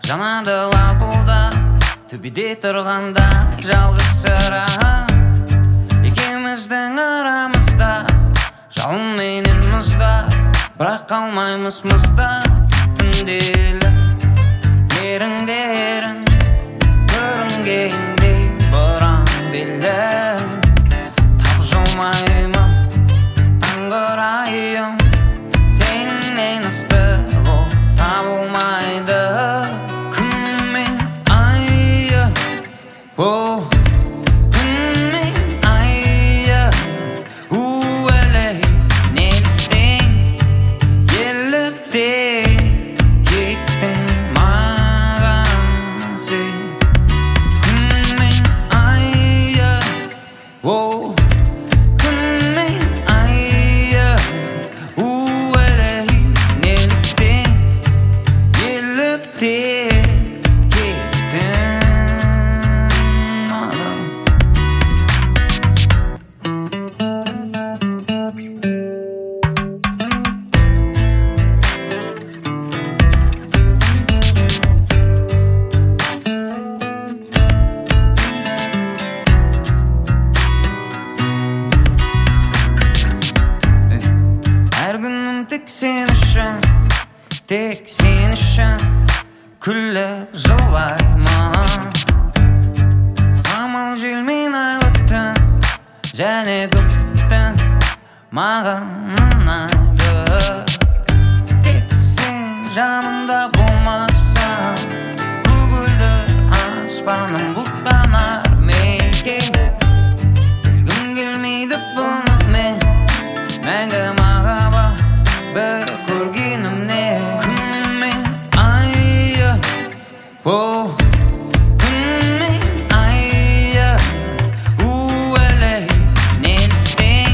жанады лапылдап төбеде тұрғанда жалғыз сыра екеуміздің арамызда жалын менен мұзда бірақ қалмаймыз мұзда түнделі еріңдерің көрінгендей бұран белі тапжылмаймын таңғырайым сенен ыстық ол табылмайды күн мен айы күн мен айы әлей неліктен еліктен кеттің маған сен күн мен айы күн мен айы әлей неліктен еліктен әр күнім тек сен үшін күліп жылаймын самал желмен айлы түн және көктің маған ұнайды тек сен жанымда болмасаң көгілдір аспаным бұлттанар мекен білгім келмейді бұны мен мәңгі махаббат бір көргенімнен күн мен айы күн мен айы әлей неліктен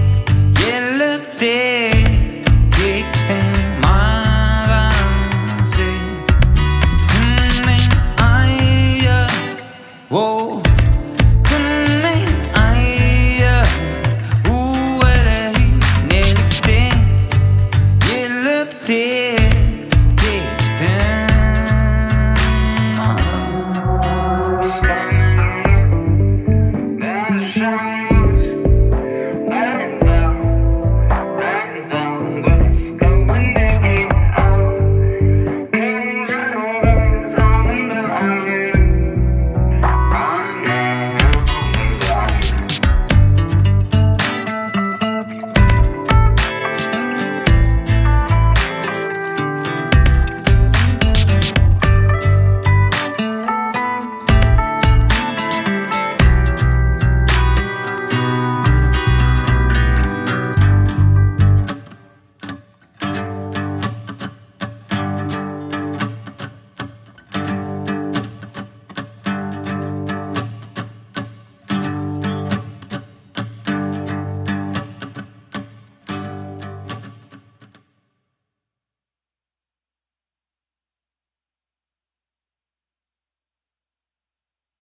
еліктен кеттің маған сен күн мен айы күн мен айы әлей неліктен еліктен кеттің